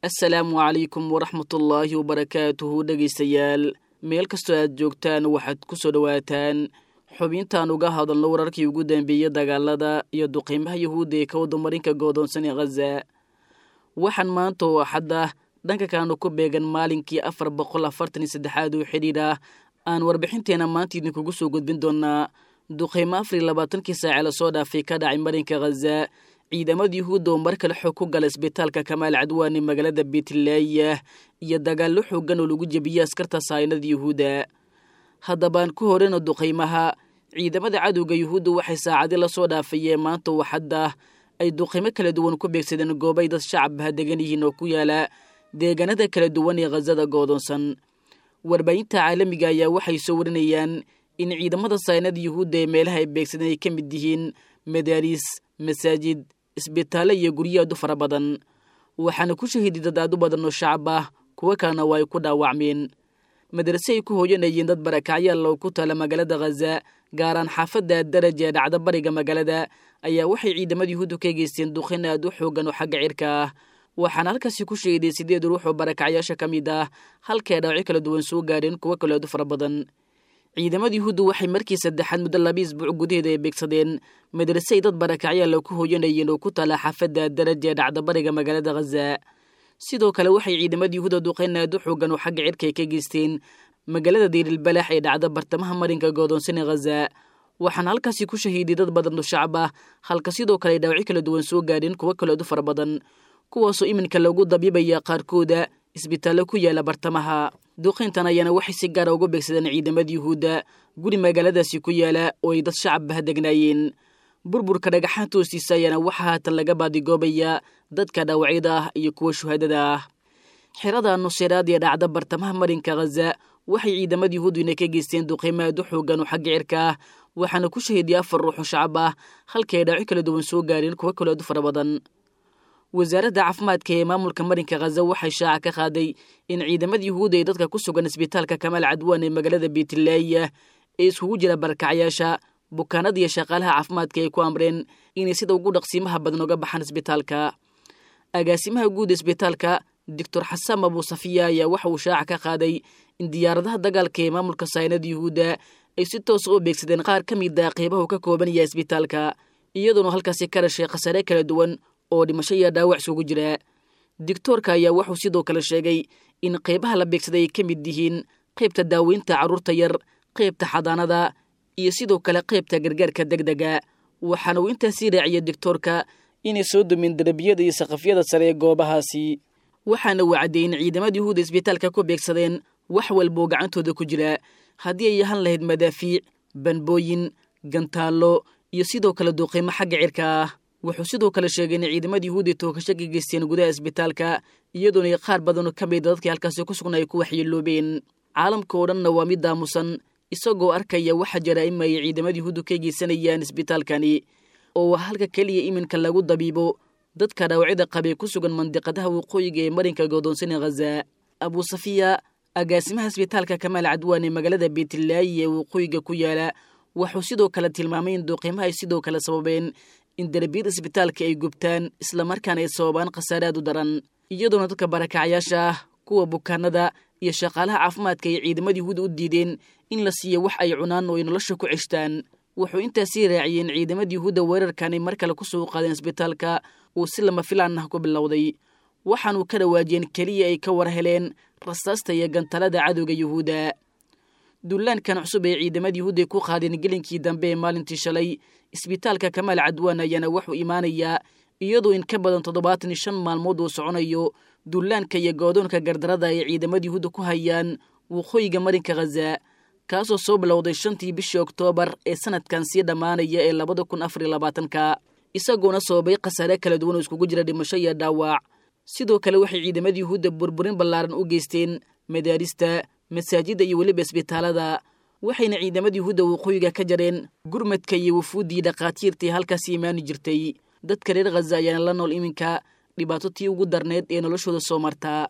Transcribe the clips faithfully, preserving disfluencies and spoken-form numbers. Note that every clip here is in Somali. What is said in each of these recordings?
assalaamu calaykum waraxmatullaahi wabarakaatuhu dhegaystayaal meel kastoo aad joogtaan waxaad ku soo dhowaataan xubintaan uga hadalno wararkii ugu dambeeyey dagaalada iyo duqiimaha yuhuudda ee ka wadamarinka goodoonsan ee khaza waxaan maanta oo axadda dhanka kaanu ku beegan maalinkii afar boqol afartan iyo saddexaad oo xidhiidh ah aan warbixinteena maanta idinkugu soo gudbin doonaa duqiimo afar iyo labaatankii saace lasoo dhaafay ka dhacay marinka khaza ciidamada yuhuudda oo mar kale xoog ku gala isbitaalka kamaal cadwaani magaalada beetlaaya iyo dagaallo xoogan oo lagu jebiyey askarta saynada yuhuudda haddabaan ku horeyno duqiimaha ciidamada cadowga yuhuudda waxay saacadi lasoo dhaafayeen maanta oo xadda ay duqiimo kala duwan ku beegsadeen goobay dad shacabha degan yihiin oo ku yaala deegaanada kala duwan ee khazada goodoonsan warbaahinta caalamiga ayaa waxay soo warinayaan in ciidamada saynada yuhuudda ee meelaha ay beegsadeen ay ka mid yihiin madaariis masaajid isbitaallo iyo guryo aad u fara badan waxaana ku shahiiday dad aad u badan oo shacab ah kuwo kalena waa ay ku dhaawacmeen madrase ay ku hooyanayeen dad barakacyaal oo ku taala magaalada khaza gaaraan xaafadda daraja ee dhacda bariga magaalada ayaa waxay ciidamada yuhuuddu ka geysteen duqin aad u xoogan oo xagga cirka ah waxaana halkaasi ku shahiiday sideed ruux oo barakacyaasha ka mid ah halkay dhaawacyo kala duwan soo gaadheen kuwo kale aad u fara badan ciidamada yuhuuddu waxay markii saddexaad muddo laba isbuuc gudaheeda ay beegsadeen madrase ay dad barakacyaal ku hooyanayeen oo ku taala xaafadda daraja ee dhacda bariga magaalada khaza sidoo kale waxay ciidamada yuhuudda duqeyn aad u xoogan oo xagga cirka ay ka geysteen magaalada diirilbalaax ee dhacda bartamaha marinka goodoonsan ee khaza waxaana halkaasi ku shahiiday dad badan oo shacab ah halka sidoo kale ay dhaawacyo kala duwan soo gaadheen kuwo kale aad u fara badan kuwaasoo iminka loogu dabiibaya qaarkooda isbitaallo ku yaala bartamaha duqeyntan ayaana waxay si gaara uga beegsadeen ciidamada yuhuudda guri magaaladaasi ku yaala oo ay dad shacabah degnaayeen burburka dhagaxaanta hoostiisa ayaana waxaa haatan laga baadigoobaya dadka dhaawacyada ah iyo kuwa shuhadada ah xerada nuseyraad ee dhacda bartamaha marinka khaza waxay ciidamada yuhuuddu inay ka geysteen duqeymo aad u xoogan oo xagga cirka ah waxaana ku shahiiday afar ruux oo shacab ah halkay ay dhaawacyo kala duwan soo gaareen kuwo kale aad u fara badan wasaaradda caafimaadka ee maamulka marinka khaza waxay shaaca ka qaaday in ciidamada yuhuudda ay dadka ku sugan isbitaalka kamaal cadwaan ee magaalada beetlaaya ee iskugu jira barakacyaasha bukaanada iyo shaqaalaha caafimaadka ay ku amreen inay sida ugu dhaqsiimaha badan uga baxaan isbitaalka agaasimaha guud isbitaalka doctor xasan abuusafiya ayaa waxa uu shaaca ka qaaday in diyaaradaha dagaalka ee maamulka saynada yuhuudda ay si toosa u beegsadeen qaar ka mid ah qeybaha ka kooban yahay isbitaalka iyadoona halkaasi ka dhashay khasaare kala duwan oo dhimasho iyo dhaawac isugu jira doctoorka ayaa wuxuu sidoo kale sheegay in qeybaha la beegsaday ay ka mid yihiin qaybta daaweynta carruurta yar qaybta xadaanada iyo sidoo kale qaybta gargaarka degdega waxaana uu intaasii raaciyay doctoorka inay soo dumin darbiyada iyo saqafyada sare ee goobahaasi waxaana uu caddeeyey in ciidamada yuhuudda isbitaalka ku beegsadeen wax walboo gacantooda ku jira haddii ay yahan lahayd madaafiic banbooyin gantaallo iyo sidoo kale duuqiimo xagga cirka ah wuxuu sidoo kale sheegay in ciidamada yuhuudda tookasho ka geysteen gudaha isbitaalka iyadoona ay qaar badan oo ka mid dadkii halkaasi ku sugnaa ay ku waxyeeloobeen caalamka oo dhanna waa mid daamusan isagoo arkaya waxa jaraa'ima ay ciidamada yuhuuddu ka geysanayaan isbitaalkani oo waa halka keliya iminka lagu dabiibo dadka dhaawacyada qabee ku sugan mandiqadaha waqooyiga ee marinka goodoonsan ee khaza abuusafiya agaasimaha isbitaalka kamaal cadwaan ee magaalada beetlaaya ee waqooyiga ku yaala wuxuu sidoo kale tilmaamay in duqiimaha ay sidoo kale sababeen in darbiyada isbitaalka ay gubtaan islamarkaana ay sababaan khasaare aad u daran iyadoona dadka barakacyaasha ah kuwa bukaanada iyo shaqaalaha caafimaadka ay ciidamada yuhuudda u diideen in la siiyo wax ay cunaan oo ay nolosha ku ceshtaan wuxuu intaasii raaciyey in ciidamada yuhuudda weerarkanay mar kale ku soo qaadeen isbitaalka uu si lama filaan ah ku bilowday waxaanuu ka dhawaajiyeen keliya ay ka war heleen rasaasta iyo gantalada cadowga yuhuudda dullaankan cusub ee ciidamada yuhuudda ay ku qaadeen gelinkii dambe ee maalintii shalay isbitaalka kamaal cadwaan ayaana wuxuu imaanayaa iyadoo in ka badan toddobaatan iyo shan maalmood uu soconayo dullaanka iyo goodoonka gardarada ay ciidamada yuhuudda ku hayaan waqooyiga marinka khaza kaasoo soo bilowday shantii bishii oktoobar ee sanadkan sii dhammaanaya ee labada kun afar iyo labaatanka isagoona sababay khasaare kala duwan oo iskugu jira dhimasho iyo dhaawac sidoo kale waxay ciidamada yuhuudda burburin ballaaran u geysteen madaarista masaajidda iyo weliba isbitaalada waxayna ciidamada yuhuudda waqooyiga ka jareen gurmadka iyo wufuuddii dhakhaatiirtii halkaasi imaani jirtay dadka reer khaza ayaana la nool iminka dhibaato tii ugu darneed ee noloshooda soo martaa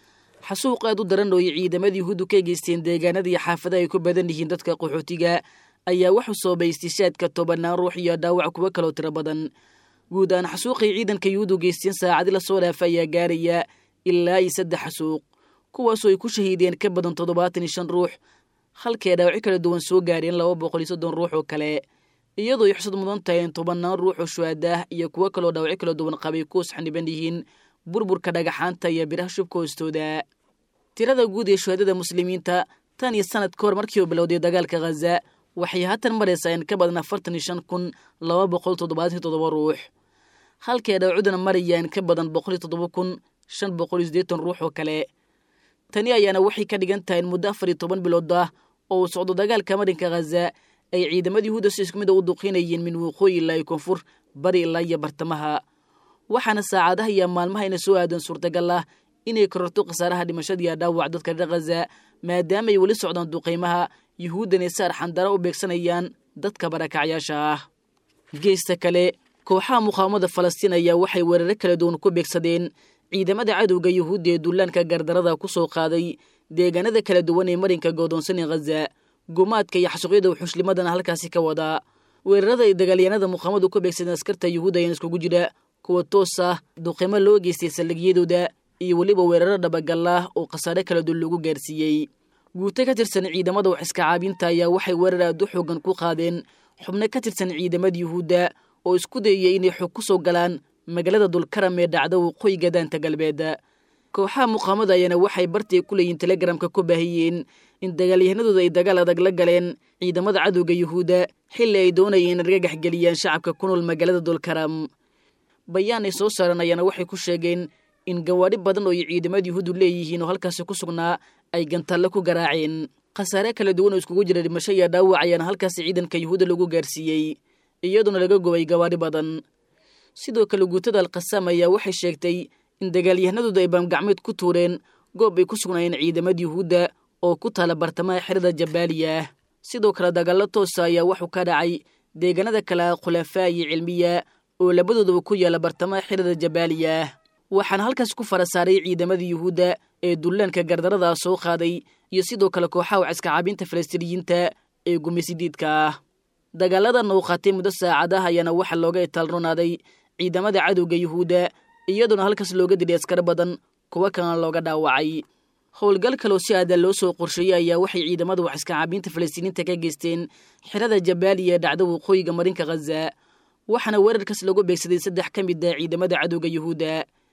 xasuuq aad u daran oo ay ciidamada yuhuuddu ka geysteen deegaanada iyo xaafadaha ay ku badan yihiin dadka qaxootiga ayaa waxuu sababay istishaadka tobanaan ruux iyo dhaawac kuwo kaloo tiro badan guud ahaan xasuuqay ciidanka yuhuuddu geysteen saacadi la soo dhaafa ayaa gaaraya ilaa iyo saddex xasuuq kuwaasoo ay ku shahiideen ka badan toddobaatan iyo shan ruux halkee dhaawacyo kala duwan soo gaareen laba boqol iyo soddon ruux oo kale iyadoo ay xusad mudan tahay in tobannaan ruux oo shuhadaah iyo kuwo kaloo dhaawacyo kala duwan qabay kuwas xaniban yihiin burburka dhagaxaanta iyo biraha shubka hoostooda tirada guud ee shuhadada muslimiinta tan iyo sanad ka hor markii uu bilowday dagaalka ghaza waxay haatan maraysaa in ka badan afartan iyo shan kun laba boqol toddobaatan iyo toddoba ruux halkee dhaawacudana maraya in ka badan boqol iyo toddoba kun shan boqol iyo siddeetan ruux oo kale tani ayaana waxay ka dhigan tahay in muddo afar iyo toban bilood ah oo uu socdo dagaalka marinka ghaza ay ciidamada yuhuudda si isku mid a u duqinayeen min waqooyi ilaa iyo koonfur bari ilaa iyo bartamaha waxaana saacadaha iyo maalmaha ina soo aadan suurtagal ah inay kororto khasaaraha dhimashadiiyo dhaawac dadka reer ghaza maadaama ay weli socdaan duqaymaha yuhuuddana si arxandara u beegsanayaan dadka barakacyaasha ah geesta kale kooxaha muqaawamada falastiin ayaa waxay weeraro kala duwan ku beegsadeen ciidamada cadowga yuhuudda ee duulaanka gardarada ku soo qaaday deegaanada kala duwan ee marinka goodoonsan ee ghaza gumaadka iyo xasuuqyada wuxushlimadana halkaasi ka wadaa weerarada ay dagaalyahanada muqaawamadu ku beegsadeen askarta yuhuudda ayaan iskugu jira kuwa toos ah duqimo loo geystay saldhigyadooda iyo weliba weeraro dhabagal ah oo khasaare kala duwan lagu gaarsiiyey guuto ka tirsan ciidamada wax iska caabinta ayaa waxay weerar aad u xoogan ku qaadeen xubno ka tirsan ciidamada yuhuudda oo isku dayayay inay xog ku soo galaan magaalada dulkaram ee dhacda waqooyiga daanta galbeed kooxaha muqaawamada ayaana waxay bartay ku leeyihiin telegramka ku baahiyeen in dagaalyahanadooda ay dagaal adag la galeen ciidamada cadowga yuhuudda xilli ay doonayeen in argagax geliyaan shacabka ku nool magaalada dulkaram bayaan ay soo saaran ayaana waxay ku sheegeen in gawaadhi badan oo ay ciidamada yuhuuddu leeyihiin oo halkaasi ku sugnaa ay gantalle ku garaaceen khasaare kala duwan oo iskugu jira dhimasho iyo dhaawac ayaana halkaasi ciidanka yuhuudda lagu gaarsiiyey iyadoona laga gubay gawaadhi badan sidoo kale guutada alqasaam ayaa waxay sheegtay in dagaalyahanadooda ay baamgacmeed ku tuureen goob ay ku sugnaayeen ciidamada yuhuudda oo ku taala bartamaha xerada jabaaliya sidoo kale dagaallo toosa ayaa waxuu ka dhacay deegaanada kale khulafaa iyo cilmiya oo labadoodaba ku yaala bartamaha xerada jabaaliya waxaana halkaas ku fara saaray ciidamada yuhuudda ee dullaanka gardarada soo qaaday iyo sidoo kale kooxaha waciska caabinta falastiiniyiinta ee gumaysidiidka ah dagaaladan uu qaatay muddo saacadaha ayaana waxaa looga itaalronaaday ciidamada cadowga yuhuudda iyadoona halkaas looga dilay askar badan kuwa kalena looga dhaawacay howlgal kaloo si aadan loo soo qorsheeyey ayaa waxay ciidamada waxiska caabinta falastiiniinta ka geysteen xerada jabaaliya ee dhacda waqooyiga marinka ghaza waxaana weerarkaas lagu beegsaday saddex ka mid ah ciidamada cadowga yuhuudda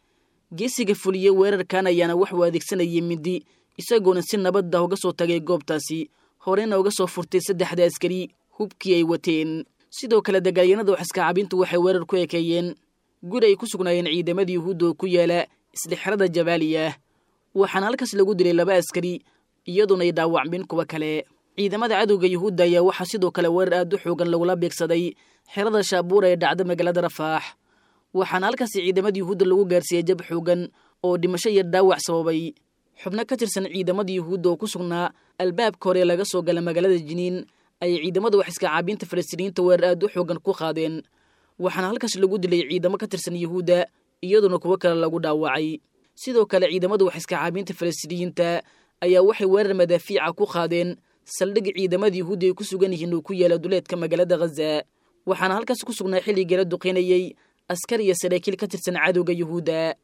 geesiga fuliye weerarkan ayaana waxuu adeegsanayay mindi isagoona si nabadda uga soo tagay goobtaasi horeyna uga soo furtay saddexda askari hubkii ay wateen sidoo kale dagaalyanada waxiska caabintu waxay weerar ku ekeeyeen guri ay ku sugnaayeen ciidamada yuhuudda oo ku yaala isla xerada jabaaliya waxaana halkaas lagu dilay laba askari iyadoona ay dhaawacmin kuwa kale ciidamada cadowga yuhuudda ayaa waxaa sidoo kale weerar aad u xoogan lagula beegsaday xerada shaabuura ee dhacda magaalada rafaax waxaana halkaasi ciidamada yuhuudda lagu gaarsiiyey jab xoogan oo dhimasho iyo dhaawac sababay xubno ka tirsan ciidamada yuhuudda oo ku sugnaa albaabka hore laga soo gala magaalada jiniin ayay ciidamada waxiska caabinta falastiiniyiinta weerar aad u xoogan ku qaadeen waxaana halkaas lagu dilay ciidamo ka tirsan yuhuudda iyadoona kuwo kale lagu dhaawacay sidoo kale ciidamada waxiska caabinta falastiiniyiinta ayaa waxay weerar madaafiica ku qaadeen saldhig ciidamada yuhuudda ay ku sugan yihiin oo ku yaala duleedka magaalada ghaza waxaana halkaas ku sugnaa xilligii la duqeynayey askar iyo saraakiil ka tirsan cadowga yuhuudda